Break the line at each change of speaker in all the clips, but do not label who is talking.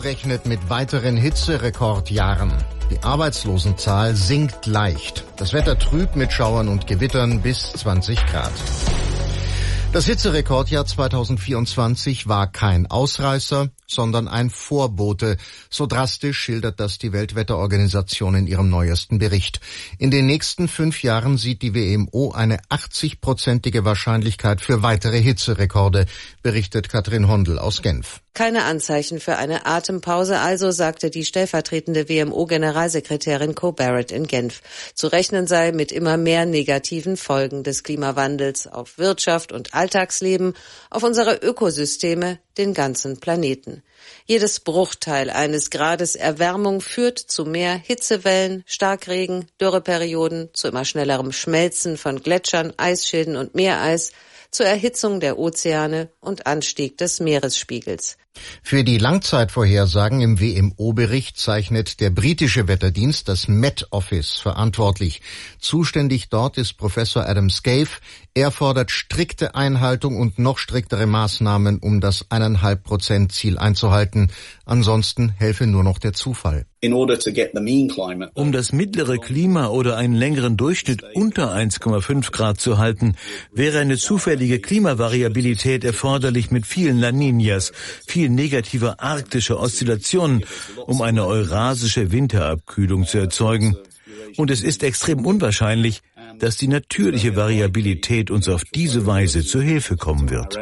rechnet mit weiteren Hitzerekordjahren. Die Arbeitslosenzahl sinkt leicht. Das Wetter trüb mit Schauern und Gewittern bis 20 Grad. Das Hitzerekordjahr 2024 war kein Ausreißer, sondern ein Vorbote. So drastisch schildert das die Weltwetterorganisation in ihrem neuesten Bericht. In den nächsten 5 Jahren sieht die WMO eine 80-prozentige Wahrscheinlichkeit für weitere Hitzerekorde, berichtet Katrin Hondel aus Genf.
Keine Anzeichen für eine Atempause also, sagte die stellvertretende WMO-Generalsekretärin Co Barrett in Genf. Zu rechnen sei mit immer mehr negativen Folgen des Klimawandels auf Wirtschaft und Alltagsleben, auf unsere Ökosysteme, den ganzen Planeten. Jedes Bruchteil eines Grades Erwärmung führt zu mehr Hitzewellen, Starkregen, Dürreperioden, zu immer schnellerem Schmelzen von Gletschern, Eisschilden und Meereis, zur Erhitzung der Ozeane und Anstieg des Meeresspiegels.
Für die Langzeitvorhersagen im WMO-Bericht zeichnet der britische Wetterdienst, das Met Office, verantwortlich. Zuständig dort ist Professor Adam Scaife. Er fordert strikte Einhaltung und noch striktere Maßnahmen, um das 1,5%-Ziel einzuhalten. Ansonsten helfe nur noch der Zufall.
Um das mittlere Klima oder einen längeren Durchschnitt unter 1,5 Grad zu halten, wäre eine zufällige Klimavariabilität erforderlich mit vielen La Niñas, viel negativer arktischer Oszillationen, um eine eurasische Winterabkühlung zu erzeugen. Und es ist extrem unwahrscheinlich, dass die natürliche Variabilität uns auf diese Weise zu Hilfe kommen wird.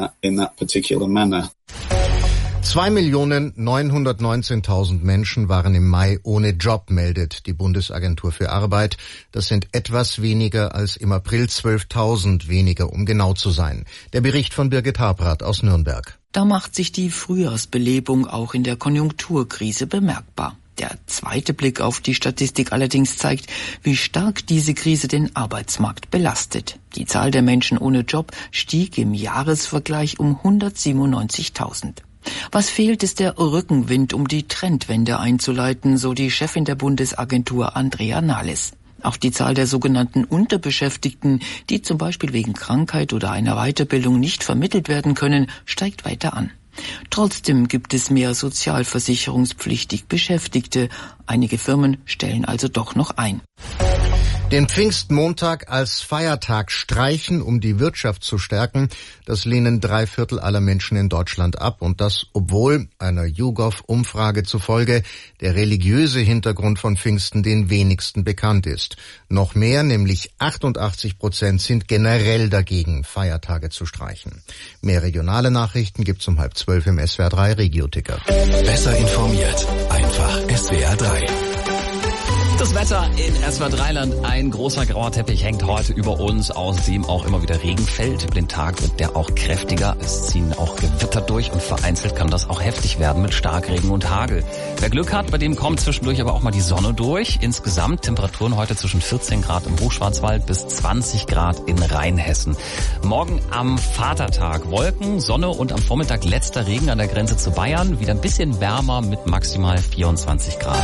2.919.000 Menschen waren im Mai ohne Job, meldet die Bundesagentur für Arbeit. Das sind etwas weniger als im April, 12.000 weniger, um genau zu sein. Der Bericht von Birgit Habrath aus Nürnberg.
Da macht sich die Frühjahrsbelebung auch in der Konjunkturkrise bemerkbar. Der zweite Blick auf die Statistik allerdings zeigt, wie stark diese Krise den Arbeitsmarkt belastet. Die Zahl der Menschen ohne Job stieg im Jahresvergleich um 197.000. Was fehlt, ist der Rückenwind, um die Trendwende einzuleiten, so die Chefin der Bundesagentur Andrea Nahles. Auch die Zahl der sogenannten Unterbeschäftigten, die zum Beispiel wegen Krankheit oder einer Weiterbildung nicht vermittelt werden können, steigt weiter an. Trotzdem gibt es mehr sozialversicherungspflichtig Beschäftigte. Einige Firmen stellen also doch noch ein.
Den Pfingstmontag als Feiertag streichen, um die Wirtschaft zu stärken, das lehnen 3/4 aller Menschen in Deutschland ab. Und das, obwohl einer YouGov-Umfrage zufolge der religiöse Hintergrund von Pfingsten den wenigsten bekannt ist. Noch mehr, nämlich 88%, sind generell dagegen, Feiertage zu streichen. Mehr regionale Nachrichten gibt's um 11:30 im SWR 3 Regio-Ticker.
Besser informiert, einfach SWR 3.
Das Wetter in SWR 3-Land. Ein großer grauer Teppich hängt heute über uns, aus dem auch immer wieder Regen fällt. Über den Tag wird der auch kräftiger. Es ziehen auch Gewitter durch und vereinzelt kann das auch heftig werden mit Starkregen und Hagel. Wer Glück hat, bei dem kommt zwischendurch aber auch mal die Sonne durch. Insgesamt Temperaturen heute zwischen 14 Grad im Hochschwarzwald bis 20 Grad in Rheinhessen. Morgen am Vatertag Wolken, Sonne und am Vormittag letzter Regen an der Grenze zu Bayern. Wieder ein bisschen wärmer mit maximal 24 Grad.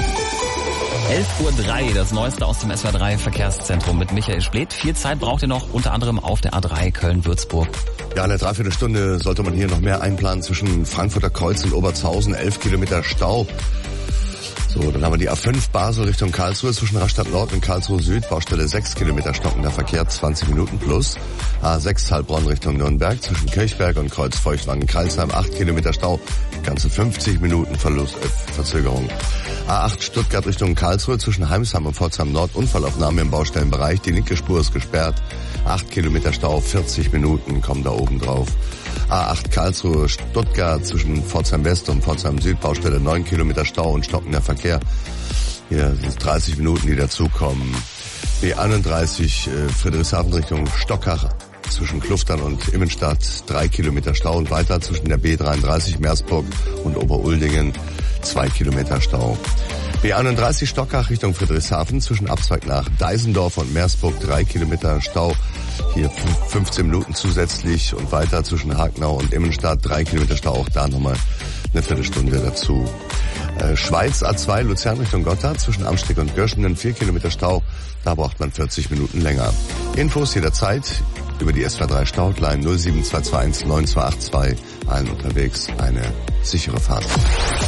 11:03 Uhr, das Neueste aus dem SWR 3 Verkehrszentrum mit Michael Spleth. Viel Zeit braucht ihr noch, unter anderem auf der A3 Köln-Würzburg.
Ja, eine Dreiviertelstunde sollte man hier noch mehr einplanen zwischen Frankfurter Kreuz und Obertshausen. 11 Kilometer Stau. So, dann haben wir die A5 Basel Richtung Karlsruhe zwischen Rastatt Nord und Karlsruhe Süd. Baustelle 6 Kilometer stockender Verkehr, 20 Minuten plus. A6 Heilbronn Richtung Nürnberg zwischen Kirchberg und Kreuz-Feuchtwangen-Kreilsheim. 8 Kilometer Stau, ganze 50 Minuten Verzögerung. A8 Stuttgart Richtung Karlsruhe zwischen Heimsham und Pforzheim Nord. Unfallaufnahme im Baustellenbereich. Die linke Spur ist gesperrt. 8 Kilometer Stau, 40 Minuten kommen da oben drauf. A8 Karlsruhe Stuttgart zwischen Pforzheim West und Pforzheim Süd. Baustelle 9 Kilometer Stau und stockender Verkehr. Hier sind es 30 Minuten, die dazukommen. B31 Friedrichshafen Richtung Stockach zwischen Kluftern und Immenstadt 3 Kilometer Stau und weiter zwischen der B33 Meersburg und Oberuldingen 2 Kilometer Stau. B31 Stockach Richtung Friedrichshafen zwischen Abzweig nach Deisendorf und Meersburg 3 Kilometer Stau. Hier 15 Minuten zusätzlich und weiter zwischen Hagenau und Immenstadt 3 Kilometer Stau. Auch da nochmal eine Viertelstunde dazu. Schweiz A2 Luzern Richtung Gotthard zwischen Amsteg und Göschenen 4 Kilometer Stau. Da braucht man 40 Minuten länger. Infos jederzeit über die SWR 3 Stau-Hotline 07221 9282. Allen unterwegs eine sichere Fahrt.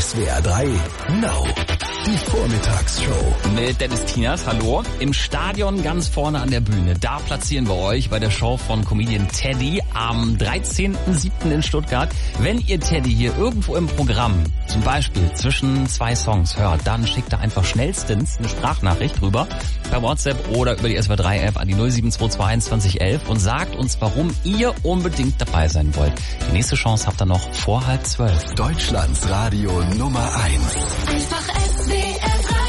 SWR 3 Now. Die Vormittagsshow.
Mit Dennis Tienert, hallo. Im Stadion ganz vorne an der Bühne. Da platzieren wir euch bei der Show von Comedian Teddy am 13.07. in Stuttgart. Wenn ihr Teddy hier irgendwo im Programm, zum Beispiel zwischen 2 Songs hört, dann schickt er einfach schnellstens eine Sprachnachricht rüber per WhatsApp oder über die SWR 3 App an die 07222 2011 und sagt uns, warum ihr unbedingt dabei sein wollt. Die nächste Chance habt ihr noch vor 11:30.
Deutschlands Radio Nummer 1.
Einfach SWR 3.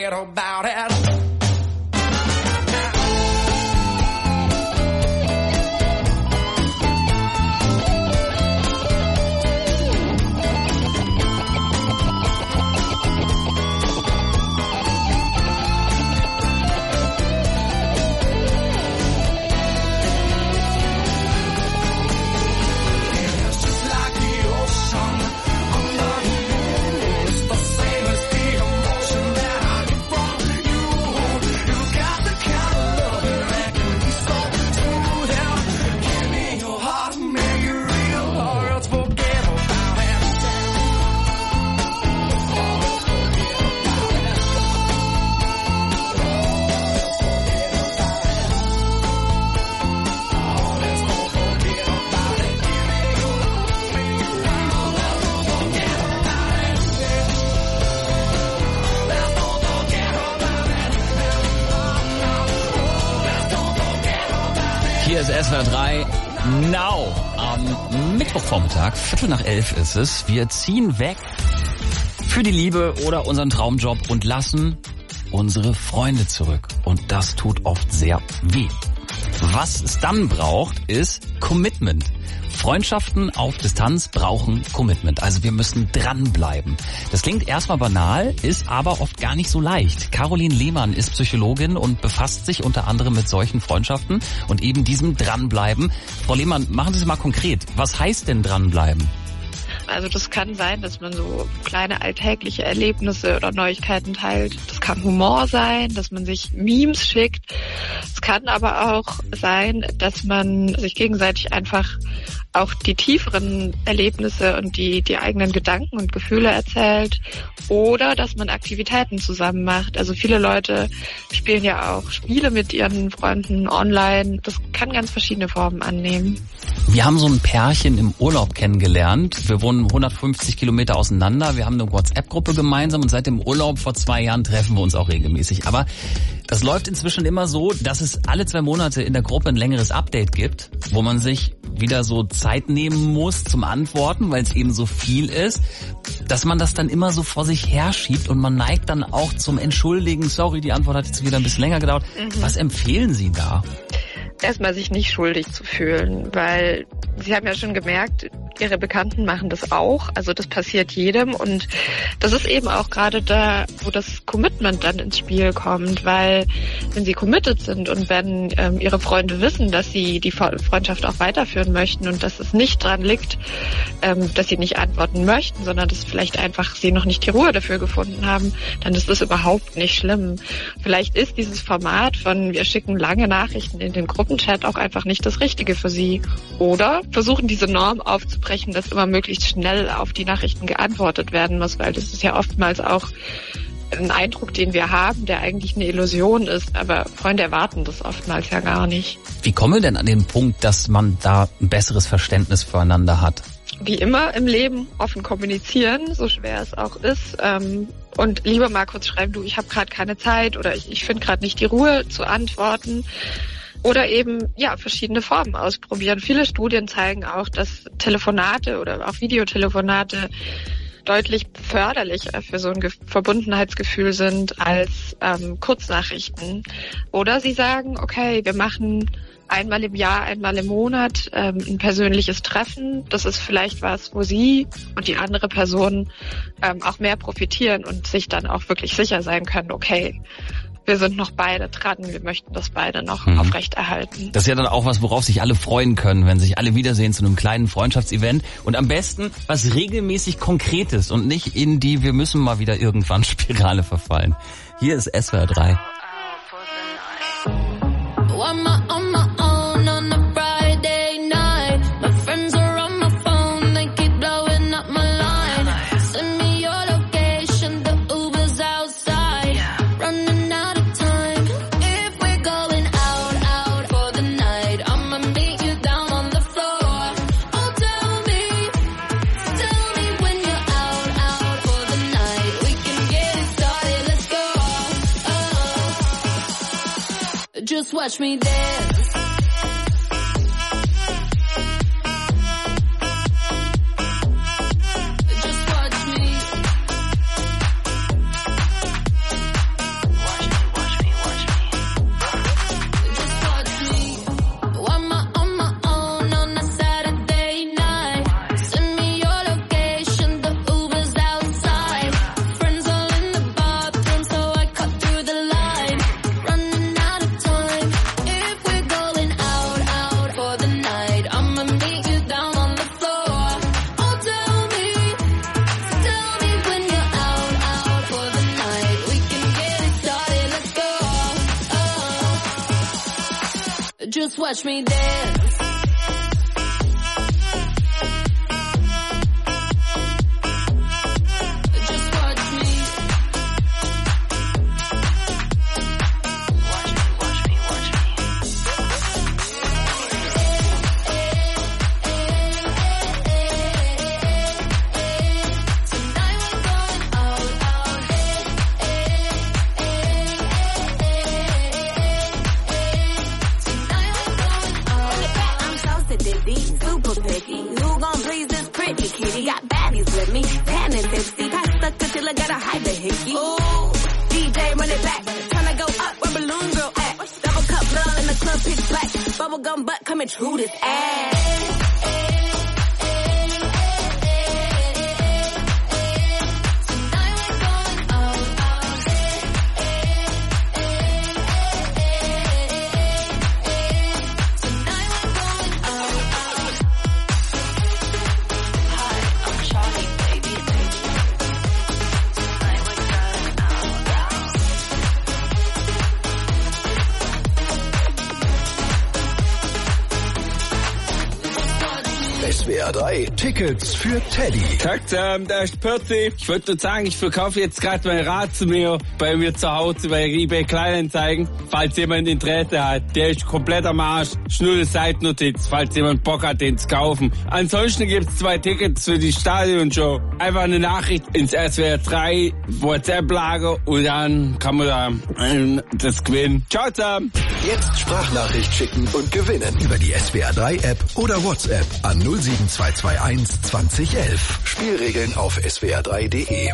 forget about it.
Hier ist SWR 3 Now. Am Mittwochvormittag, 11:15 ist es. Wir ziehen weg für die Liebe oder unseren Traumjob und lassen unsere Freunde zurück. Und das tut oft sehr weh. Was es dann braucht, ist Commitment. Freundschaften auf Distanz brauchen Commitment. Also wir müssen dranbleiben. Das klingt erstmal banal, ist aber oft gar nicht so leicht. Caroline Lehmann ist Psychologin und befasst sich unter anderem mit solchen Freundschaften und eben diesem Dranbleiben. Frau Lehmann, machen Sie es mal konkret. Was heißt denn dranbleiben?
Also das kann sein, dass man so kleine alltägliche Erlebnisse oder Neuigkeiten teilt. Das kann Humor sein, dass man sich Memes schickt. Es kann aber auch sein, dass man sich gegenseitig einfach auch die tieferen Erlebnisse und die eigenen Gedanken und Gefühle erzählt oder dass man Aktivitäten zusammen macht. Also viele Leute spielen ja auch Spiele mit ihren Freunden online. Das kann ganz verschiedene Formen annehmen.
Wir haben so ein Pärchen im Urlaub kennengelernt. Wir wohnen 150 Kilometer auseinander. Wir haben eine WhatsApp-Gruppe gemeinsam und seit dem Urlaub vor 2 Jahren treffen wir uns auch regelmäßig. Aber das läuft inzwischen immer so, dass es alle 2 Monate in der Gruppe ein längeres Update gibt, wo man sich wieder so Zeit nehmen muss zum Antworten, weil es eben so viel ist, dass man das dann immer so vor sich herschiebt und man neigt dann auch zum Entschuldigen. Sorry, die Antwort hat jetzt wieder ein bisschen länger gedauert. Was empfehlen Sie da?
Erstmal sich nicht schuldig zu fühlen, weil Sie haben ja schon gemerkt, Ihre Bekannten machen das auch, also das passiert jedem und das ist eben auch gerade da, wo das Commitment dann ins Spiel kommt, weil wenn Sie committed sind und wenn Ihre Freunde wissen, dass Sie die Freundschaft auch weiterführen möchten und dass es nicht dran liegt, dass Sie nicht antworten möchten, sondern dass vielleicht einfach Sie noch nicht die Ruhe dafür gefunden haben, dann ist das überhaupt nicht schlimm. Vielleicht ist dieses Format von wir schicken lange Nachrichten in den Gruppenchat auch einfach nicht das Richtige für Sie. Oder versuchen diese Norm aufzubrechen, dass immer möglichst schnell auf die Nachrichten geantwortet werden muss, weil das ist ja oftmals auch ein Eindruck, den wir haben, der eigentlich eine Illusion ist, aber Freunde erwarten das oftmals ja gar nicht.
Wie kommen wir denn an den Punkt, dass man da ein besseres Verständnis füreinander hat?
Wie immer im Leben offen kommunizieren, so schwer es auch ist. Und lieber mal kurz schreiben, du, ich habe gerade keine Zeit oder ich finde gerade nicht die Ruhe zu antworten. Oder eben, ja, verschiedene Formen ausprobieren. Viele Studien zeigen auch, dass Telefonate oder auch Videotelefonate deutlich förderlicher für so ein Verbundenheitsgefühl sind als Kurznachrichten. Oder sie sagen, okay, wir machen einmal im Jahr, einmal im Monat ein persönliches Treffen. Das ist vielleicht was, wo Sie und die andere Person auch mehr profitieren und sich dann auch wirklich sicher sein können, okay, wir sind noch beide dran, wir möchten das beide noch aufrechterhalten.
Das ist ja dann auch was, worauf sich alle freuen können, wenn sich alle wiedersehen zu einem kleinen Freundschaftsevent. Und am besten was regelmäßig Konkretes und nicht in die wir müssen mal wieder irgendwann Spirale verfallen. Hier ist SWR 3.
Just watch me dance. Just watch me. Just watch me dance.
Bubblegum butt coming through this ass.
SWR 3 Tickets für Teddy.
Tag zusammen, da ist Pürzi. Ich wollte nur sagen, ich verkaufe jetzt gerade mein Rad zu mir bei mir zu Hause bei eBay Kleinanzeigen. Falls jemand Interesse hat, der ist komplett am Arsch. Schnelle Seitennotiz, falls jemand Bock hat, den zu kaufen. Ansonsten gibt's 2 Tickets für die Stadionshow. Einfach eine Nachricht ins SWR 3 WhatsApp-Lager und dann kann man da das gewinnen. Ciao zusammen.
Jetzt Sprachnachricht schicken und gewinnen über die SWR 3 App oder WhatsApp an 07221 2011. Spielregeln auf swr3.de.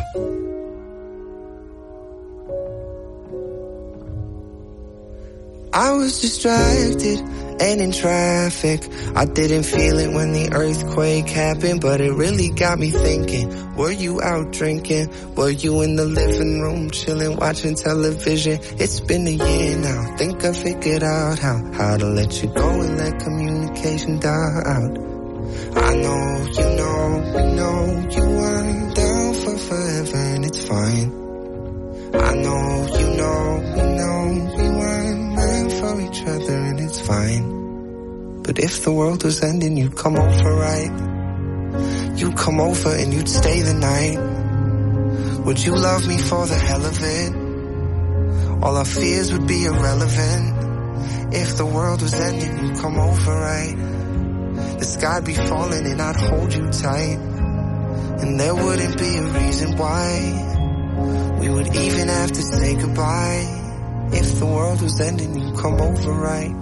I was distracted and in traffic. I didn't feel it when the earthquake happened, but it really got me thinking. Were you out drinking? Were you in the living room chilling, watching television? It's been a year now. Think I figured out how to let you go and let communication die out. I know, we know you weren't down for forever and it's fine. I know, we know we weren't meant for each other and it's fine. But if the world was ending, you'd come over, right? You'd come over and you'd stay the night. Would you love me for the hell of it? All our fears would be irrelevant. If the world was ending, you'd come over, right? The sky'd be falling and I'd hold you tight. And there wouldn't be a reason why we would even have to say goodbye. If the world was ending, you'd come over, right?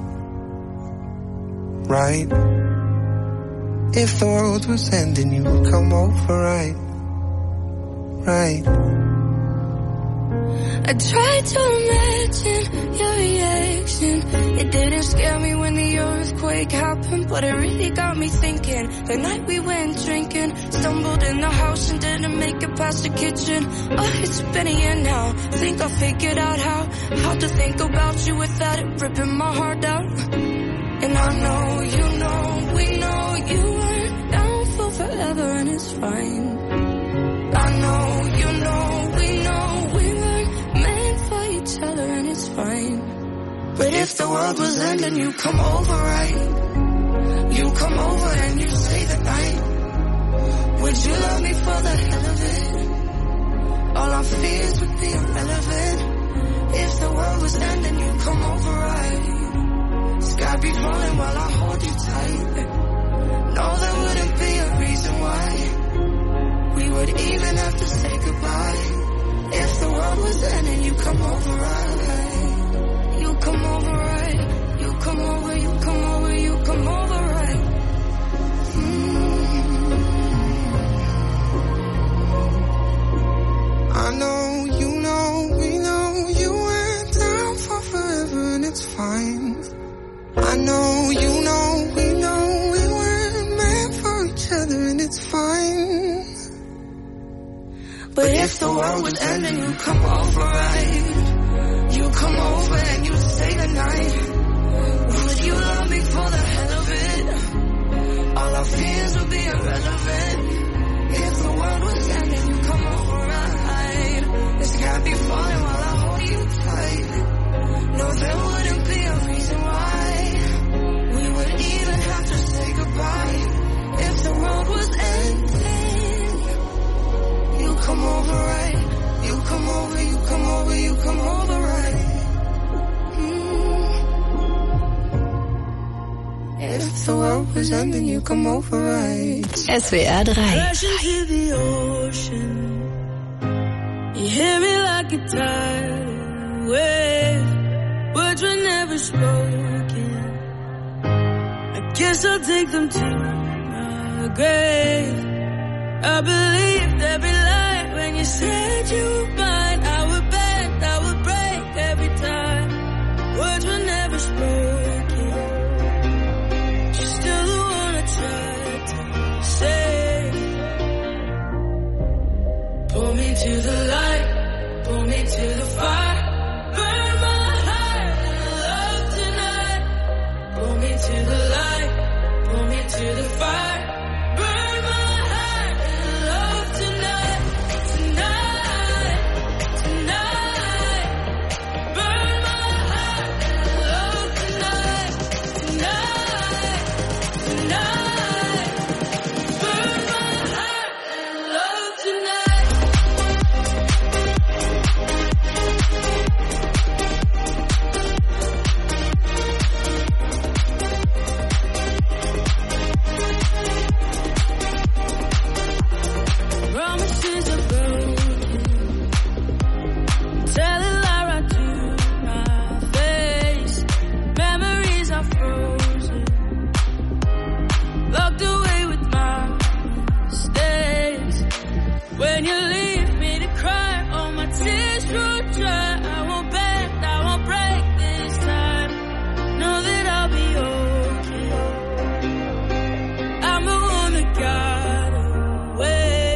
Right? If the world was ending, you would come over, right? Right?
I tried to imagine your reaction. It didn't scare me when the earthquake happened, but it really got me thinking. The night we went drinking, stumbled in the house and didn't make it past the kitchen. Oh, it's been a year now. Think I figured out how to think about you without it ripping my heart out. And I know, we know you weren't down for forever and it's fine. I know, we know we weren't meant for each other and it's fine. But if the world was ending, you come over, right? You come over and you stay the night. Would you love me for the hell of it? All our fears would be irrelevant. If the world was ending, you come over, right? Sky be falling while I hold you tight. No, there wouldn't be a reason why we would even have to say goodbye. If the world was ending, you come over, right? You come over, right? You come over, you come over, you come over, right?
I know, we know you went down for forever and it's fine. I know, we know we weren't meant for each other and it's fine.
But if the world was ending, you come over, right? You come over and you stay the night. Would you love me for the hell of it? All our fears would be irrelevant. If the world was ending, you come over, right? The sky be falling while I hold you tight. No, there wouldn't be a reason why
was ending, you come over right.
SWR 3.
You hear me like a tidal wave. Words were never spoken. I guess I'll take them to my grave. I believed every lie when you said you were mine. I would bend, I would break every time. Words were never spoken. You're still the one I tried to save. Pull me to the light, pull me to the fire. Burn my heart in love tonight. Pull me to the light, pull me to the fire. Burn my heart in love tonight. Tonight, tonight. Burn my heart in love tonight. Tonight, tonight. Burn my heart in love tonight. Promises are broken. Tell a lie right to my face. Memories are frozen. Locked away with my mistakes. When you leave me to cry, all my tears run dry. I won't bend, I won't break this time. Know that I'll be okay. I'm the one that got away.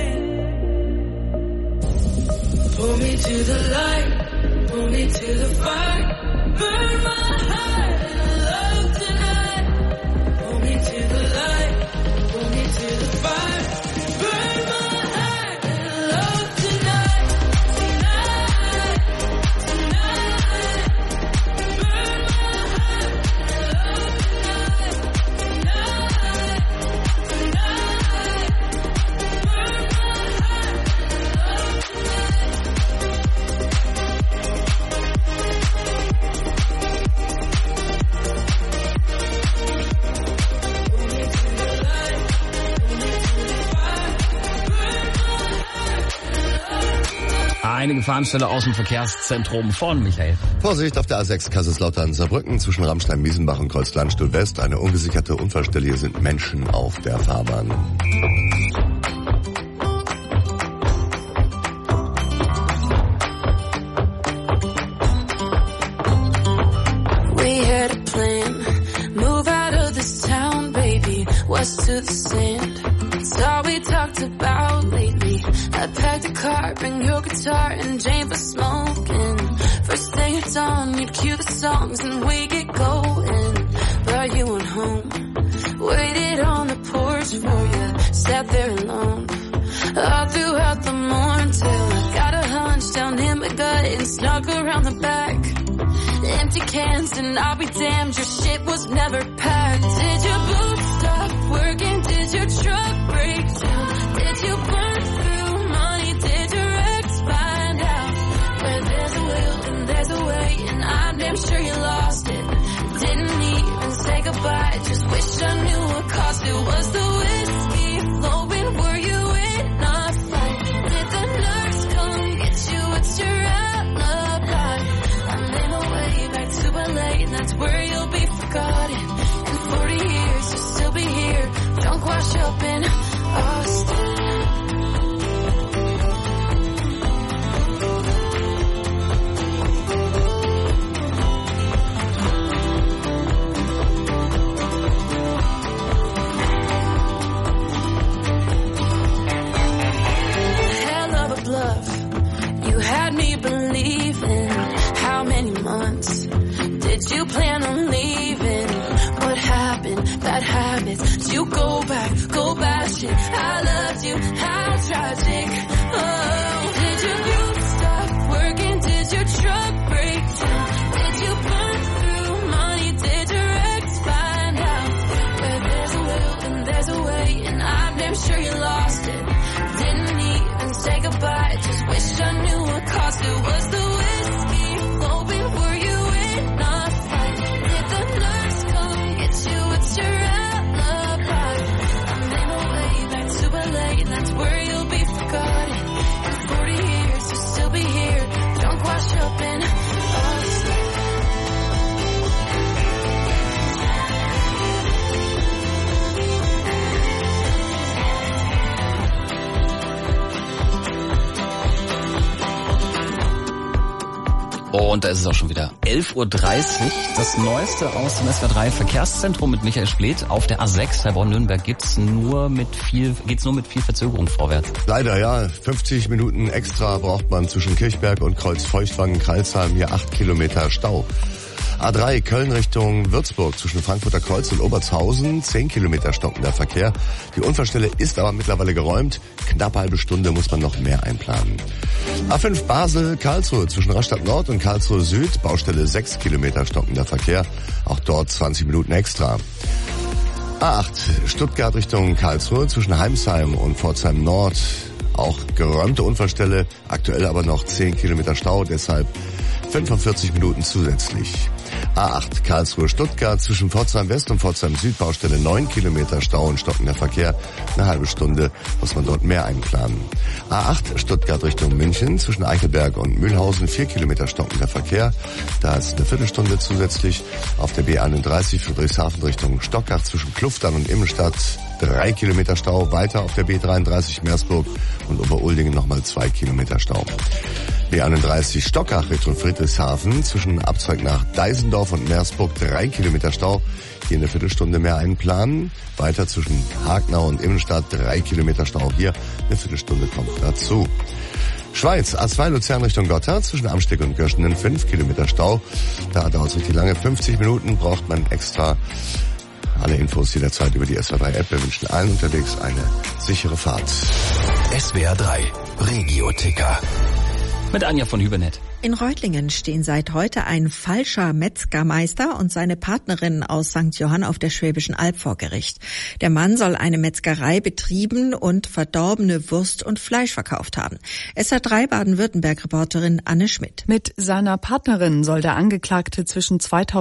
Pull me to the light, pull me to the fire. Burn my heart in love tonight. Pull me to the light, pull me to the fire. Burn my heart in love tonight. Tonight, tonight. Burn my heart in love tonight. Tonight, tonight. Burn my heart in love tonight.
Eine Gefahrenstelle aus dem Verkehrszentrum von Michael.
Vorsicht auf der A6 Kaiserslautern-Saarbrücken zwischen Ramstein-Miesenbach und Kreuzlandstuhl West. Eine ungesicherte Unfallstelle. Hier sind Menschen auf der Fahrbahn.
We had a plan, move out of this town, baby, west to the sand. It's all we talked about lately. I packed a car, bring your guitar and Jane for smoking. First thing at dawn, you'd cue the songs and we get going. But you went home, waited on the porch for you, sat there alone. All throughout the morning till I got a hunch down in my gut and snuck around the back. Empty cans and I'll be damned, your shit was never packed. Did your boots stop working? Did your truck break down? Did you burn through money? Did your ex find out? Where there's a will and there's a way, and I'm damn sure you lost it. Didn't even say goodbye, just wish I knew what cost it. Was the whiskey flowing? Were you in a fight? Did the nurse come get you? What's your alibi? I'm in my way back to LA, and that's where you'll be forgotten. In 40 years, you'll still be here, drunk, wash up in Austin. Hell of a bluff, you had me believing. How many months did you plan on leaving? What happened? Bad habits. Did you go back shit? I loved you, how tragic. Oh, did your boots stop working? Did your truck break down? Did you burn through money? Did your ex find out? Where there's a will and there's a way, and I'm damn sure you lost it. Didn't even say goodbye, just wish I knew what cost it. Was the whiskey flowing? Were you in a fight? Did the nurse come get you? What's your alibi? and that's where you'll be forgotten. In 40 years, you'll still be here, drunk, washed up in us.
Und da ist es auch schon wieder 11.30 Uhr. Das Neueste aus dem SWR 3 Verkehrszentrum mit Michael Spleth. Auf der A6 bei Bonn-Nürnberg geht's nur mit viel Verzögerung vorwärts.
Leider, ja. 50 Minuten extra braucht man zwischen Kirchberg und Kreuz-Feuchtwangen-Kreilsheim. Hier 8 Kilometer Stau. A3 Köln Richtung Würzburg zwischen Frankfurter Kreuz und Obertshausen, 10 Kilometer stockender Verkehr. Die Unfallstelle ist aber mittlerweile geräumt. Knapp halbe Stunde muss man noch mehr einplanen. A5 Basel Karlsruhe zwischen Rastatt Nord und Karlsruhe Süd, Baustelle 6 Kilometer stockender Verkehr. Auch dort 20 Minuten extra. A8 Stuttgart Richtung Karlsruhe zwischen Heimsheim und Pforzheim Nord. Auch geräumte Unfallstelle, aktuell aber noch 10 Kilometer Stau, deshalb 45 Minuten zusätzlich. A8 Karlsruhe-Stuttgart zwischen Pforzheim West und Pforzheim Süd, Baustelle 9 Kilometer Stau und stockender Verkehr. Eine halbe Stunde muss man dort mehr einplanen. A8 Stuttgart Richtung München zwischen Eichelberg und Mühlhausen, 4 Kilometer stockender Verkehr. Da ist eine Viertelstunde zusätzlich. Auf der B31 Friedrichshafen Richtung Stockach zwischen Kluftan und Immenstadt 3 Kilometer Stau. Weiter auf der B33 Meersburg und Oberuldingen nochmal 2 Kilometer Stau. B31 Stockach Richtung Friedrichshafen zwischen Abzweig nach Deisendorf und Meersburg 3 Kilometer Stau. Hier eine Viertelstunde mehr einplanen. Weiter zwischen Hagenau und Immenstadt 3 Kilometer Stau. Hier eine Viertelstunde kommt dazu. Schweiz, A2 Luzern Richtung Gotthard zwischen Amsteg und Göschenen 5 Kilometer Stau. Da dauert es richtig lange. 50 Minuten braucht man extra. Alle Infos jederzeit über die SWR 3 App. Wir wünschen allen unterwegs eine sichere Fahrt.
SWR 3 Regio-Ticker.
Mit Anja von Hübernett.
In Reutlingen stehen seit heute ein falscher Metzgermeister und seine Partnerin aus St. Johann auf der Schwäbischen Alb vor Gericht. Der Mann soll eine Metzgerei betrieben und verdorbene Wurst und Fleisch verkauft haben. SWR3 Baden-Württemberg-Reporterin Anne Schmidt.
Mit seiner Partnerin soll der Angeklagte zwischen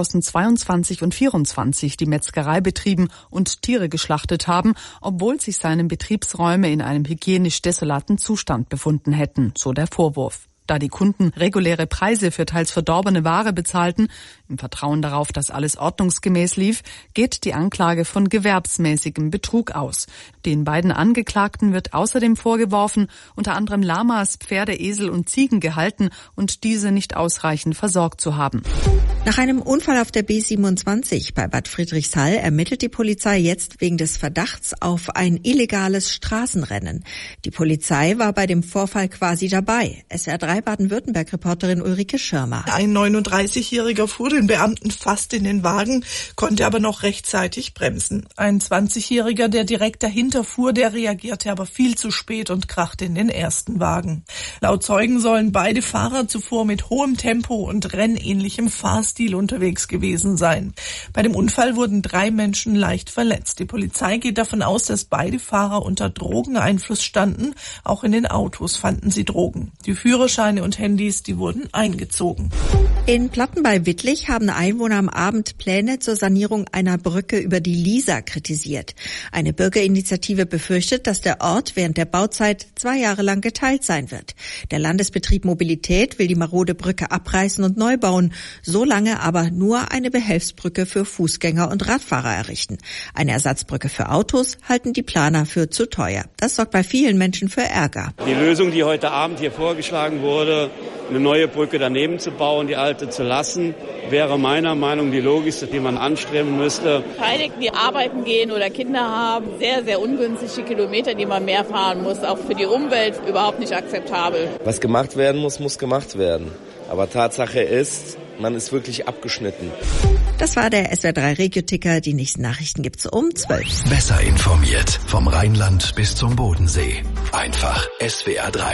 2022 und 2024 die Metzgerei betrieben und Tiere geschlachtet haben, obwohl sich seine Betriebsräume in einem hygienisch desolaten Zustand befunden hätten, so der Vorwurf. Da die Kunden reguläre Preise für teils verdorbene Ware bezahlten, im Vertrauen darauf, dass alles ordnungsgemäß lief, geht die Anklage von gewerbsmäßigem Betrug aus. Den beiden Angeklagten wird außerdem vorgeworfen, unter anderem Lamas, Pferde, Esel und Ziegen gehalten und diese nicht ausreichend versorgt zu haben.
Nach einem Unfall auf der B27 bei Bad Friedrichshall ermittelt die Polizei jetzt wegen des Verdachts auf ein illegales Straßenrennen. Die Polizei war bei dem Vorfall quasi dabei. SWR3 Baden-Württemberg-Reporterin Ulrike Schirmer.
Ein 39-Jähriger fuhr den Beamten fast in den Wagen, konnte aber noch rechtzeitig bremsen. Ein 20-Jähriger, der direkt dahinter fuhr, der reagierte aber viel zu spät und krachte in den ersten Wagen. Laut Zeugen sollen beide Fahrer zuvor mit hohem Tempo und rennähnlichem Fahrstil unterwegs gewesen sein. Bei dem Unfall wurden 3 Menschen leicht verletzt. Die Polizei geht davon aus, dass beide Fahrer unter Drogeneinfluss standen. Auch in den Autos fanden sie Drogen. Die Führerscheine und Handys, die wurden eingezogen.
In Platten bei Wittlich haben Einwohner am Abend Pläne zur Sanierung einer Brücke über die Liesa kritisiert. Eine Bürgerinitiative befürchtet, dass der Ort während der Bauzeit 2 Jahre lang geteilt sein wird. Der Landesbetrieb Mobilität will die marode Brücke abreißen und neu bauen, solange aber nur eine Behelfsbrücke für Fußgänger und Radfahrer errichten. Eine Ersatzbrücke für Autos halten die Planer für zu teuer. Das sorgt bei vielen Menschen für Ärger.
Die Lösung, die heute Abend hier vorgeschlagen wurde, eine neue Brücke daneben zu bauen, die alte zu lassen, wäre meiner Meinung nach die logischste, die man anstreben müsste.
Beteiligten, die arbeiten gehen oder Kinder haben, sehr, sehr ungünstige Kilometer, die man mehr fahren muss. Auch für die Umwelt überhaupt nicht akzeptabel.
Was gemacht werden muss, muss gemacht werden. Aber Tatsache ist, man ist wirklich abgeschnitten.
Das war der SWR3 Regio-Ticker. Die nächsten Nachrichten gibt's um 12.
Besser informiert. Vom Rheinland bis zum Bodensee. Einfach SWR3.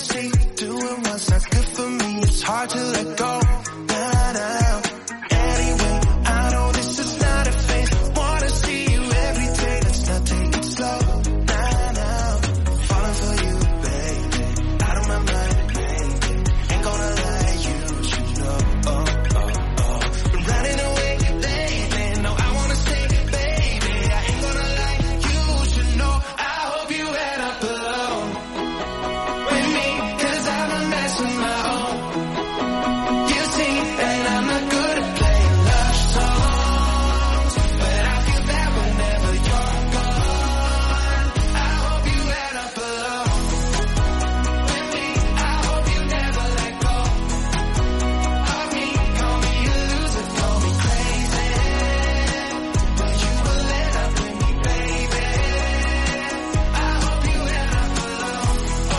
see. Doing what's not good for me, it's hard to let go. Nah, nah. Anyway, I know this is not a phase. Wanna see you every day, let's not take it slow. Nah, nah. Falling for you, baby. Out of my mind, baby. Ain't gonna lie, you should know. Been running away lately. No, I wanna stay, baby. I ain't gonna lie, you should know. I hope you end up alone with me, 'cause I'm a mess of my own. You see that I'm not good at playing love songs, but I feel bad whenever you're gone. I hope you end up alone with me. I hope you never let go of me. Call me a loser, call me crazy, but you will end up with me, baby. I hope you end up alone. I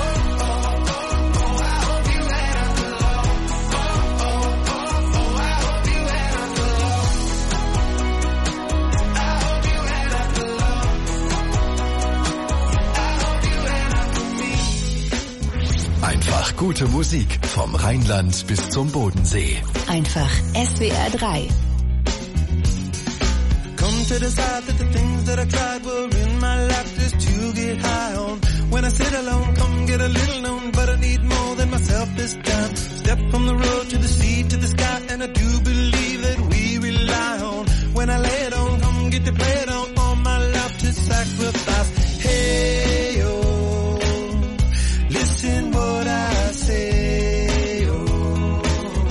hope you end up alone. I hope you end up alone. I hope you end up alone. I hope you end up with me.
Einfach gute Musik vom Rheinland bis zum Bodensee.
Einfach SWR 3.
Come to decide that the things that I tried were in my life just to get high on. When I sit alone, come get a little known, but I need more than myself this time. Step from the road to the sea to the sky, and I do believe that we rely on. When I lay it on, come get to play it on, all my life to sacrifice. Hey, oh, listen what I say, oh,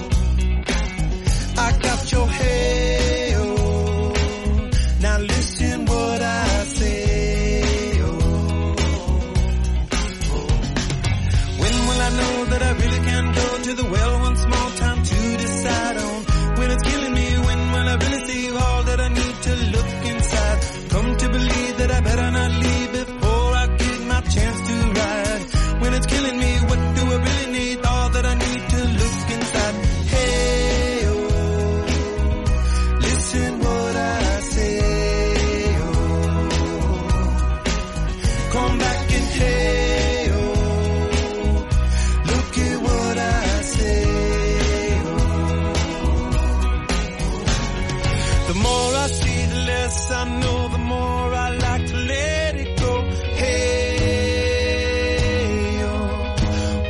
I got your hey, oh, now listen what I say, oh. When will I know that I really can go to the well once more? Time to decide on when it's killing me. When will I really see all that I need to look inside? Come to believe that I better not leave before I get my chance to ride. When it's killing me, what do I really need? All that I need to look inside. Hey, oh, listen what I say, oh, come back and hey, oh, look at what I say, oh. The more I see, the less I know, the more I like to let it go. Hey, oh,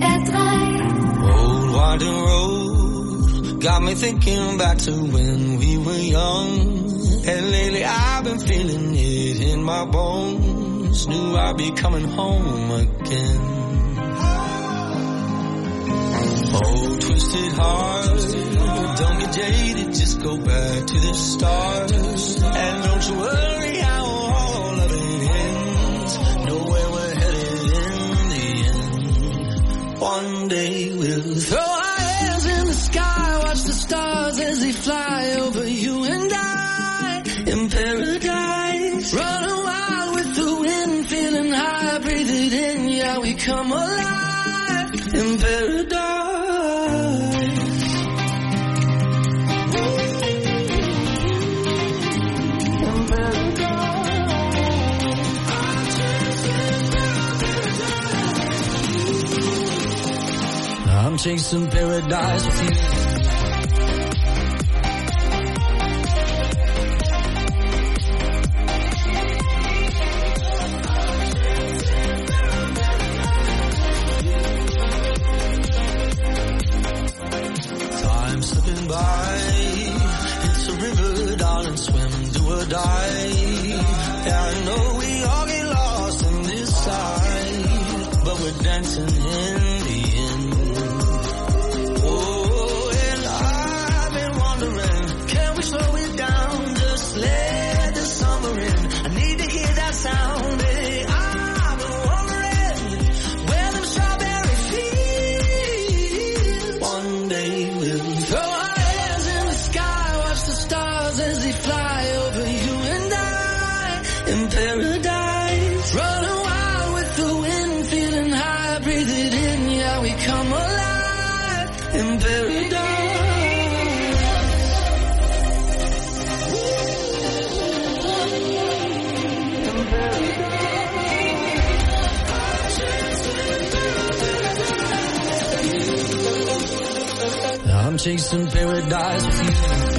SWR 3.
Old winding road got me thinking back to when we were young. And lately I've been feeling it in my bones. Knew I'd be coming home again. Oh, twisted heart, don't get jaded, just go back to the start. And don't you worry how all of it ends. Know where we're headed in the end. One day we'll throw our hands in the sky, watch the stars as they fly over you and I. In paradise, running wild with the wind, feeling high, breathe it in, yeah, we come alive. In paradise. I'm chasing paradise with you. Time slipping by. It's a river, darling, swim, do or die. Yeah, I know we all get lost in this side, but we're dancing in the end. Slow it down, just let the summer in. I need to hear that sound. Hey, I've been wondering where them strawberries feel. One day we'll throw our hands in the sky, watch the stars as they fly over you and I. In paradise, running wild with the wind, feeling high, breathe it in, yeah, we come alive. In paradise. I'm chasing paradise with you.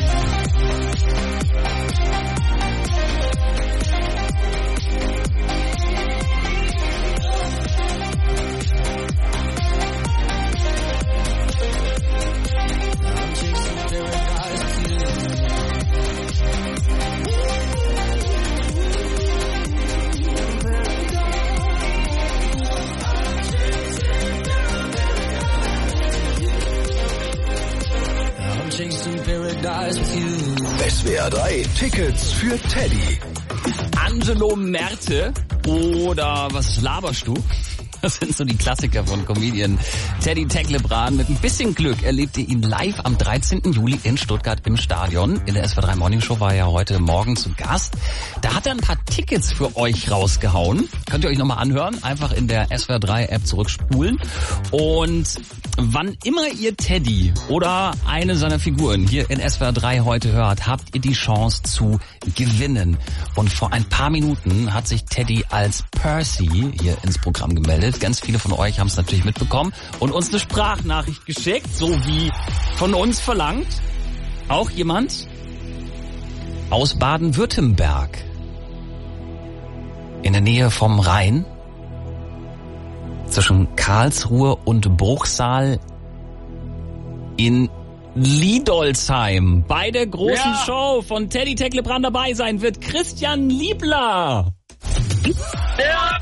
SWR 3 Tickets für Teddy.
Angelo Merte oder was laberst du? Das sind so die Klassiker von Comedian Teddy Tecklebrand. Mit ein bisschen Glück erlebt ihr ihn live am 13. Juli in Stuttgart im Stadion. In der SWR 3 Morning Show war er heute Morgen zu Gast. Da hat er ein paar Tickets für euch rausgehauen. Könnt ihr euch nochmal anhören. Einfach in der SWR 3 App zurückspulen. Und wann immer ihr Teddy oder eine seiner Figuren hier in SWR 3 heute hört, habt ihr die Chance zu gewinnen. Und vor ein paar Minuten hat sich Teddy als Percy hier ins Programm gemeldet. Ganz viele von euch haben es natürlich mitbekommen und uns eine Sprachnachricht geschickt, so wie von uns verlangt. Auch jemand aus Baden-Württemberg in der Nähe vom Rhein zwischen Karlsruhe und Bruchsal in Liedolsheim bei der großen Show von Teddy Tecklebrand dabei sein wird Christian Liebler.
Ja!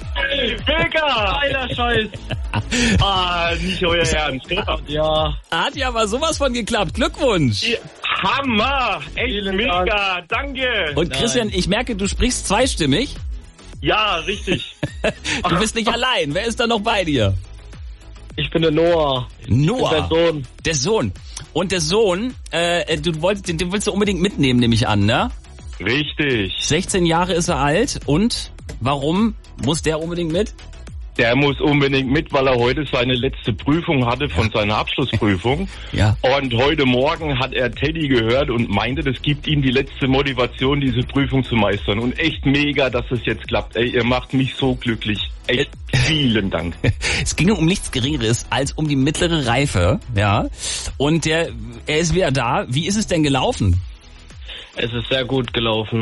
Mega! Geiler Scheiß! Nicht euer Ernst. Ja.
Hat ja aber sowas von geklappt. Glückwunsch!
Ja, Hammer! Echt mega! Danke!
Und Christian, ich merke, du sprichst zweistimmig.
Ja, richtig.
Du bist nicht allein. Wer ist da noch bei dir?
Ich bin der Noah.
Noah?
Der Sohn.
Der Sohn. Und der Sohn, den willst du unbedingt mitnehmen, nehme ich an, ne?
Richtig.
16 Jahre ist er alt. Und warum muss der unbedingt mit?
Der muss unbedingt mit, weil er heute seine letzte Prüfung hatte von seiner Abschlussprüfung.
Ja.
Und heute Morgen hat er Teddy gehört und meinte, das gibt ihm die letzte Motivation, diese Prüfung zu meistern. Und echt mega, dass es jetzt klappt. Ey, ihr macht mich so glücklich. Echt vielen Dank.
Es ging um nichts Geringeres als um die mittlere Reife, ja. Und er ist wieder da. Wie ist es denn gelaufen?
Es ist sehr gut gelaufen.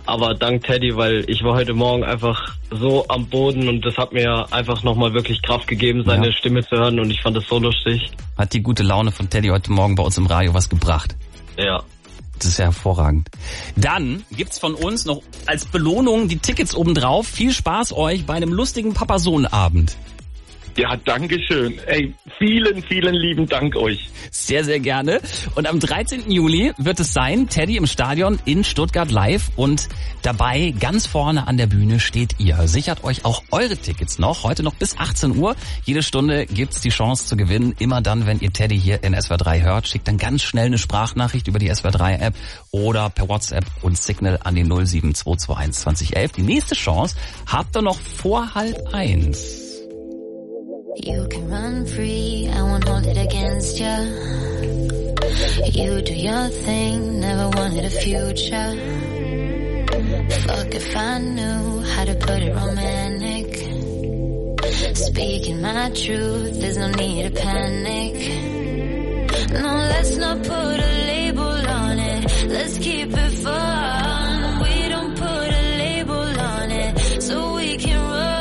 aber dank Teddy, weil ich war heute Morgen einfach so am Boden und das hat mir einfach nochmal wirklich Kraft gegeben, seine Stimme zu hören und ich fand das so lustig.
Hat die gute Laune von Teddy heute Morgen bei uns im Radio was gebracht?
Ja.
Das ist ja hervorragend. Dann gibt's von uns noch als Belohnung die Tickets obendrauf. Viel Spaß euch bei einem lustigen Papa-Sohn-Abend.
Ja, danke schön. Ey, vielen, vielen lieben Dank euch.
Sehr, sehr gerne. Und am 13. Juli wird es sein, Teddy im Stadion in Stuttgart live. Und dabei, ganz vorne an der Bühne, steht ihr. Sichert euch auch eure Tickets noch. Heute noch bis 18 Uhr. Jede Stunde gibt's die Chance zu gewinnen. Immer dann, wenn ihr Teddy hier in SWR 3 hört. Schickt dann ganz schnell eine Sprachnachricht über die SWR 3 App oder per WhatsApp und Signal an die 07221 2011. Die nächste Chance habt ihr noch vor 12:30.
You can run free, I won't hold it against ya. You do your thing, never wanted a future. Fuck if I knew how to put it romantic. Speaking my truth, there's no need to panic. No, let's not put a label on it, let's keep it fun. We don't put a label on it, so we can run.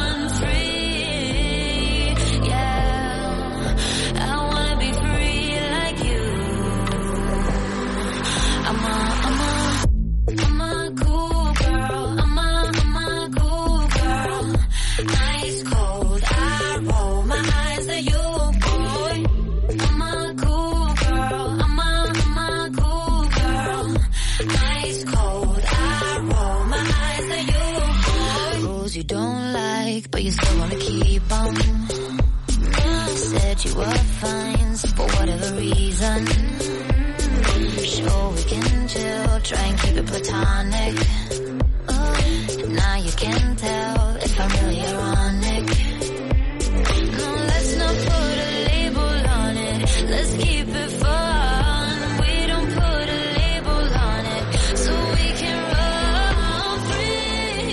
You don't like, but you still wanna keep on. Said you were fine for whatever reason. Sure we can chill, try and keep it platonic. Now you can tell if I'm really ironic. No, let's not put a label on it, let's keep it fun. We don't put a label on it, so we can run free.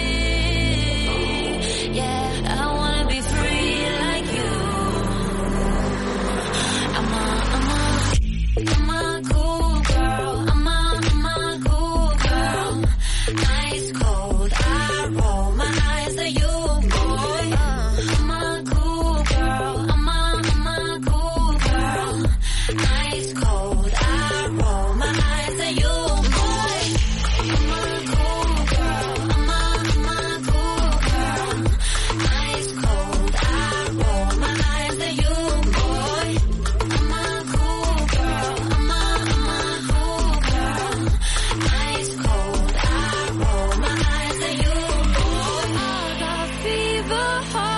Yeah, I wanna be free like you. I'm a cool girl. I'm a cool girl. Ice cold, I roll my eyes at you, boy. I'm a cool girl. I'm a cool girl. Ice cold, I roll my eyes at you, boy. I'm a cool girl. I'm a cool girl. Ice cold, I roll my eyes at you, boy. I'm a cool girl. I'm a cool girl. Ice cold, I roll my eyes at you, boy. I got fever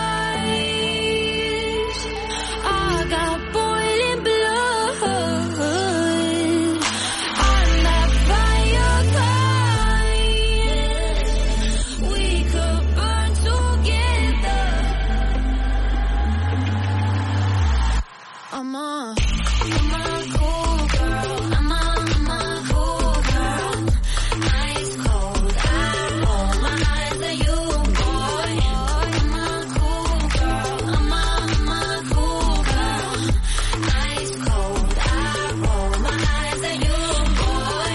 heart. I got boiling blood. I'm that fire kind. We could burn together. I'm a cool girl. I'm a cool girl. Ice cold, I roll my eyes at you, boy. I'm a cool girl. I'm a cool girl. Ice cold, I roll my eyes at you, boy.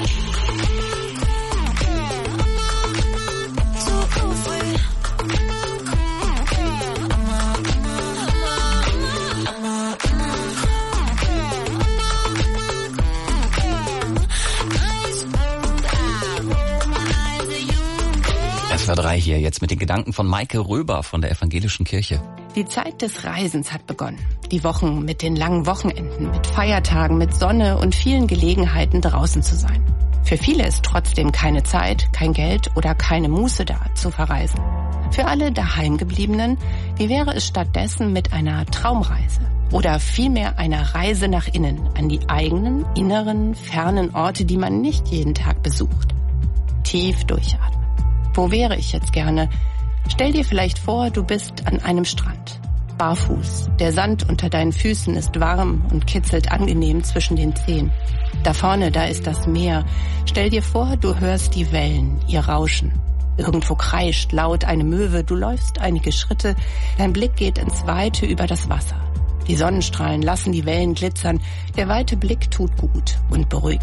Too cool for you.
SWR 3 hier jetzt mit den Gedanken von Maike Röber von der Evangelischen Kirche.
Die Zeit des Reisens hat begonnen. Die Wochen mit den langen Wochenenden, mit Feiertagen, mit Sonne und vielen Gelegenheiten draußen zu sein. Für viele ist trotzdem keine Zeit, kein Geld oder keine Muße da, zu verreisen. Für alle Daheimgebliebenen, wie wäre es stattdessen mit einer Traumreise? Oder vielmehr einer Reise nach innen, an die eigenen, inneren, fernen Orte, die man nicht jeden Tag besucht. Tief durchatmen. Wo wäre ich jetzt gerne? Stell dir vielleicht vor, du bist an einem Strand. Barfuß. Der Sand unter deinen Füßen ist warm und kitzelt angenehm zwischen den Zehen. Da vorne, da ist das Meer. Stell dir vor, du hörst die Wellen, ihr Rauschen. Irgendwo kreischt laut eine Möwe, du läufst einige Schritte, dein Blick geht ins Weite über das Wasser. Die Sonnenstrahlen lassen die Wellen glitzern, der weite Blick tut gut und beruhigt.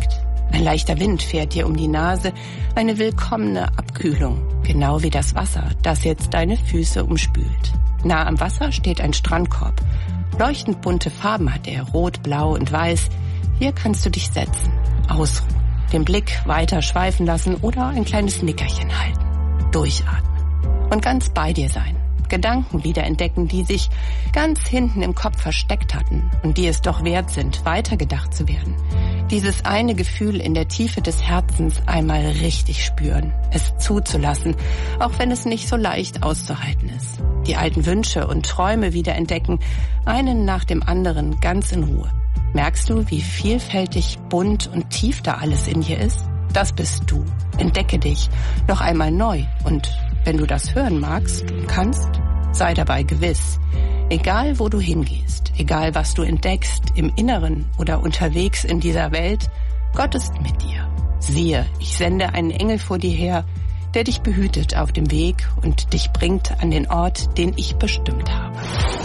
Ein leichter Wind fährt dir um die Nase, eine willkommene Abkühlung, genau wie das Wasser, das jetzt deine Füße umspült. Nah am Wasser steht ein Strandkorb. Leuchtend bunte Farben hat er, rot, blau und weiß. Hier kannst du dich setzen, ausruhen, den Blick weiter schweifen lassen oder ein kleines Nickerchen halten. Durchatmen und ganz bei dir sein. Gedanken wiederentdecken, die sich ganz hinten im Kopf versteckt hatten und die es doch wert sind, weitergedacht zu werden. Dieses eine Gefühl in der Tiefe des Herzens einmal richtig spüren, es zuzulassen, auch wenn es nicht so leicht auszuhalten ist. Die alten Wünsche und Träume wiederentdecken, einen nach dem anderen ganz in Ruhe. Merkst du, wie vielfältig, bunt und tief da alles in dir ist? Das bist du. Entdecke dich noch einmal neu und wenn du das hören magst und kannst, sei dabei gewiss. Egal, wo du hingehst, egal, was du entdeckst, im Inneren oder unterwegs in dieser Welt, Gott ist mit dir. Siehe, ich sende einen Engel vor dir her, der dich behütet auf dem Weg und dich bringt an den Ort, den ich bestimmt habe.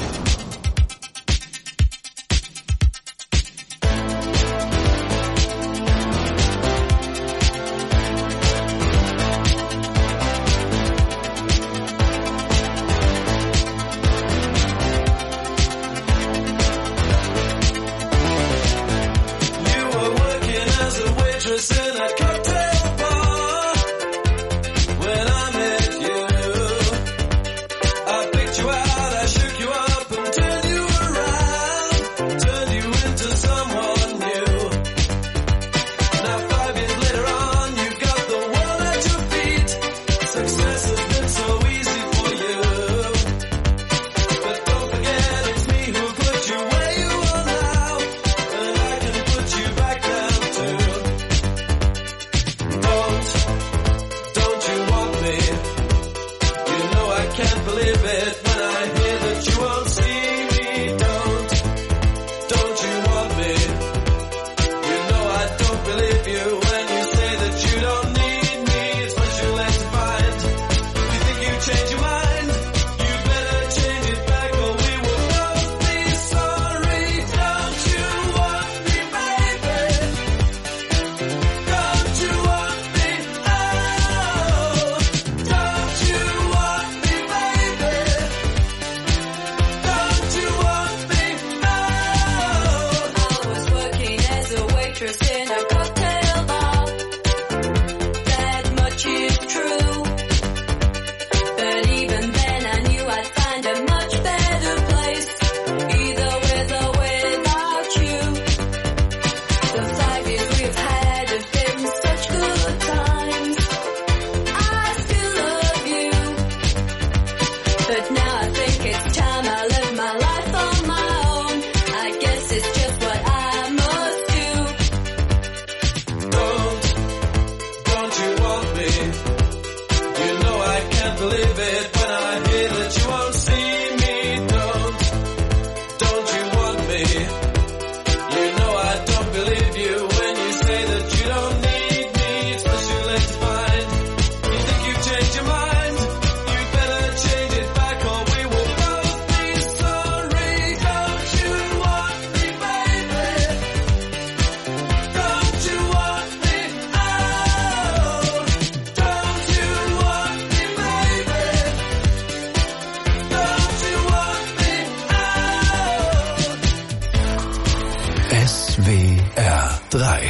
SWR 3.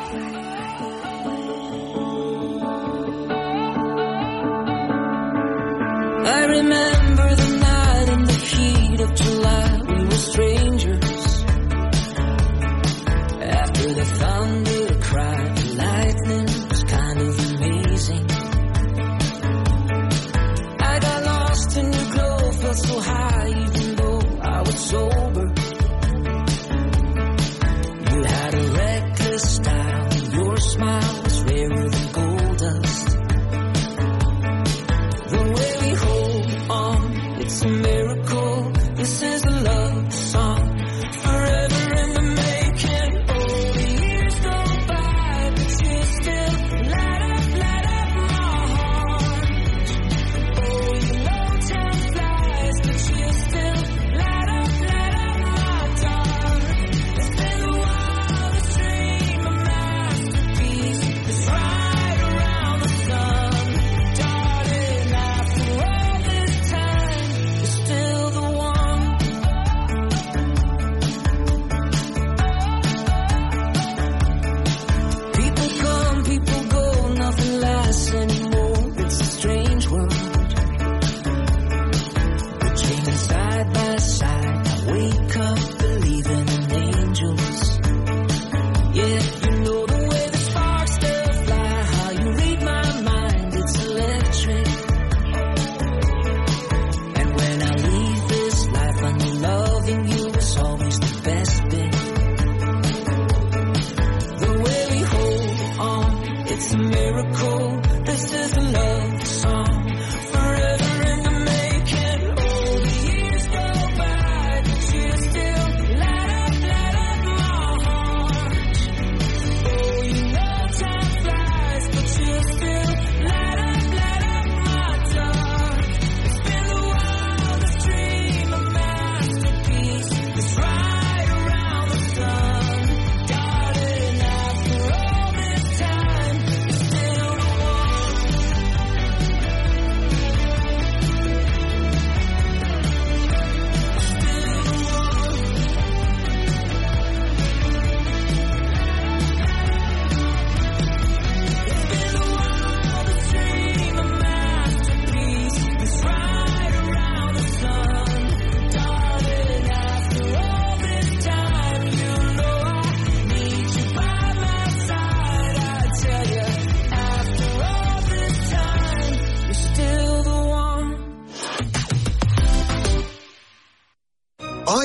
I remember the night in the heat of July. We were strangers. After the thunder, the cry, the lightning was kind of amazing. I got lost in your glow, felt so high even though I was sober. You had a reckless style, your smile was rarer than gold dust. The way we hold on, it's a miracle. This is a love song, forever in the making. Oh, the years go by, but you still light up my heart. Oh, you know time flies, but you still light up my heart.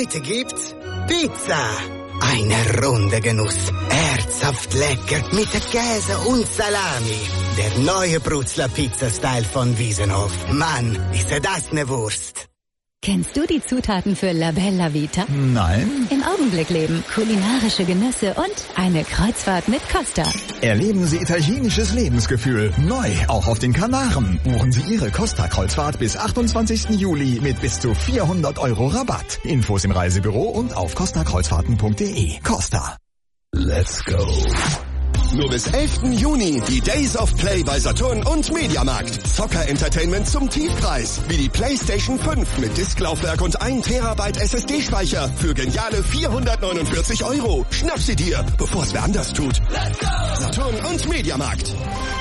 Heute gibt's Pizza. Eine runde Genuss. Herzhaft lecker mit Käse und Salami. Der neue Brutzler Pizza-Style von Wiesenhof. Mann, ist das ne Wurst.
Kennst du die Zutaten für La Bella Vita?
Nein.
Im Augenblick leben, kulinarische Genüsse und eine Kreuzfahrt mit Costa.
Erleben Sie italienisches Lebensgefühl. Neu, auch auf den Kanaren. Buchen Sie Ihre Costa-Kreuzfahrt bis 28. Juli mit bis zu 400 € Rabatt. Infos im Reisebüro und auf costakreuzfahrten.de. Costa.
Let's go. Nur bis 11. Juni die Days of Play bei Saturn und Mediamarkt. Zocker-Entertainment zum Tiefpreis. Wie die PlayStation 5 mit Disklaufwerk und 1 Terabyte SSD-Speicher für geniale 449 €. Schnapp sie dir, bevor es wer anders tut. Let's go! Saturn und Mediamarkt.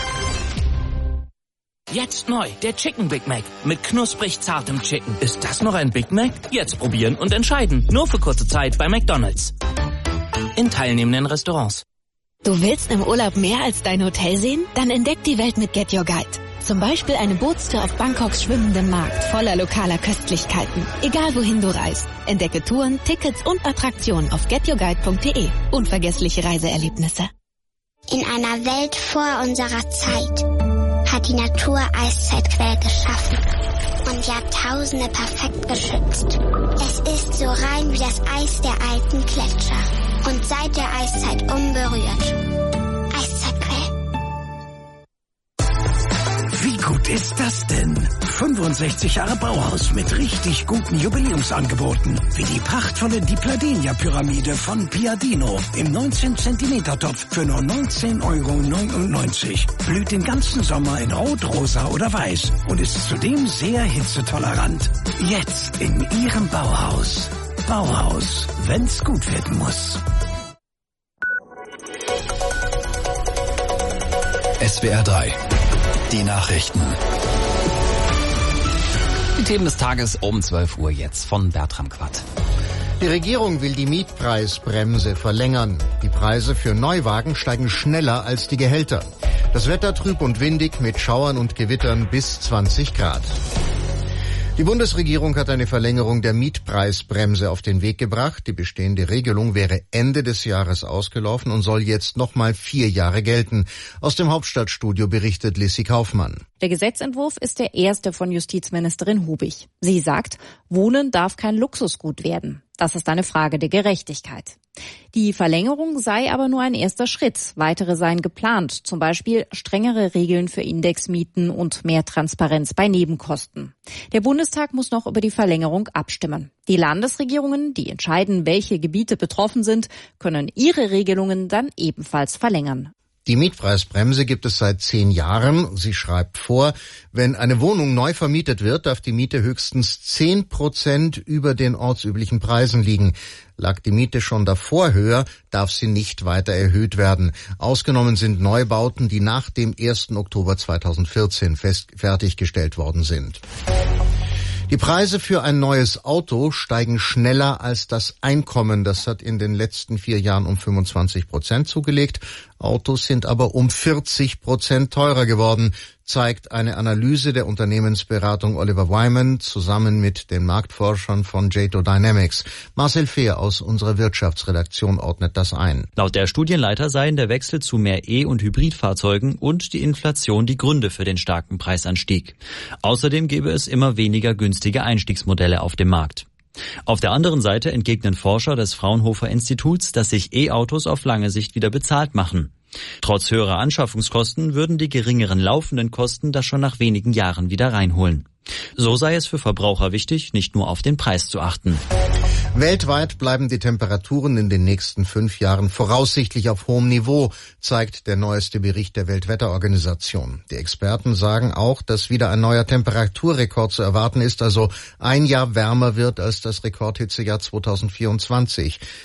Jetzt neu, der Chicken Big Mac mit knusprig zartem Chicken. Ist das noch ein Big Mac? Jetzt probieren und entscheiden. Nur für kurze Zeit bei McDonald's. In teilnehmenden Restaurants.
Du willst im Urlaub mehr als dein Hotel sehen? Dann entdeck die Welt mit Get Your Guide. Zum Beispiel eine Bootstour auf Bangkoks schwimmendem Markt voller lokaler Köstlichkeiten. Egal wohin du reist. Entdecke Touren, Tickets und Attraktionen auf getyourguide.de. Unvergessliche Reiseerlebnisse.
In einer Welt vor unserer Zeit hat die Natur Eiszeitquellen geschaffen und Jahrtausende perfekt geschützt. Es ist so rein wie das Eis der alten Gletscher und seit der Eiszeit unberührt. Eiszeitquellen.
Wie gut ist das denn? 65 Jahre Bauhaus mit richtig guten Jubiläumsangeboten. Wie die prachtvolle Di Pladenia-Pyramide von Piadino im 19 cm Topf für nur 19,99 €. Blüht den ganzen Sommer in Rot, Rosa oder Weiß und ist zudem sehr hitzetolerant. Jetzt in Ihrem Bauhaus. Bauhaus, wenn's gut werden muss.
SWR 3. Die Nachrichten.
Die Themen des Tages um 12 Uhr jetzt von Bertram Quatt.
Die Regierung will die Mietpreisbremse verlängern. Die Preise für Neuwagen steigen schneller als die Gehälter. Das Wetter trüb und windig mit Schauern und Gewittern bis 20 Grad. Die Bundesregierung hat eine Verlängerung der Mietpreisbremse auf den Weg gebracht. Die bestehende Regelung wäre Ende des Jahres ausgelaufen und soll jetzt nochmal 4 Jahre gelten. Aus dem Hauptstadtstudio berichtet Lissy Kaufmann.
Der Gesetzentwurf ist der erste von Justizministerin Hubig. Sie sagt, Wohnen darf kein Luxusgut werden. Das ist eine Frage der Gerechtigkeit. Die Verlängerung sei aber nur ein erster Schritt. Weitere seien geplant, zum Beispiel strengere Regeln für Indexmieten und mehr Transparenz bei Nebenkosten. Der Bundestag muss noch über die Verlängerung abstimmen. Die Landesregierungen, die entscheiden, welche Gebiete betroffen sind, können ihre Regelungen dann ebenfalls verlängern.
Die Mietpreisbremse gibt es seit 10 Jahren. Sie schreibt vor, wenn eine Wohnung neu vermietet wird, darf die Miete höchstens 10% über den ortsüblichen Preisen liegen. Lag die Miete schon davor höher, darf sie nicht weiter erhöht werden. Ausgenommen sind Neubauten, die nach dem 1. Oktober 2014 fertiggestellt worden sind. Die Preise für ein neues Auto steigen schneller als das Einkommen. Das hat in den letzten 4 Jahren um 25% zugelegt. Autos sind aber um 40% teurer geworden, zeigt eine Analyse der Unternehmensberatung Oliver Wyman zusammen mit den Marktforschern von Jato Dynamics. Marcel Fehr aus unserer Wirtschaftsredaktion ordnet das ein.
Laut der Studienleiter seien der Wechsel zu mehr E- und Hybridfahrzeugen und die Inflation die Gründe für den starken Preisanstieg. Außerdem gäbe es immer weniger günstige Einstiegsmodelle auf dem Markt. Auf der anderen Seite entgegnen Forscher des Fraunhofer Instituts, dass sich E-Autos auf lange Sicht wieder bezahlt machen. Trotz höherer Anschaffungskosten würden die geringeren laufenden Kosten das schon nach wenigen Jahren wieder reinholen. So sei es für Verbraucher wichtig, nicht nur auf den Preis zu achten.
Weltweit bleiben die Temperaturen in den nächsten 5 Jahren voraussichtlich auf hohem Niveau, zeigt der neueste Bericht der Weltwetterorganisation. Die Experten sagen auch, dass wieder ein neuer Temperaturrekord zu erwarten ist, also ein Jahr wärmer wird als das Rekordhitzejahr 2024.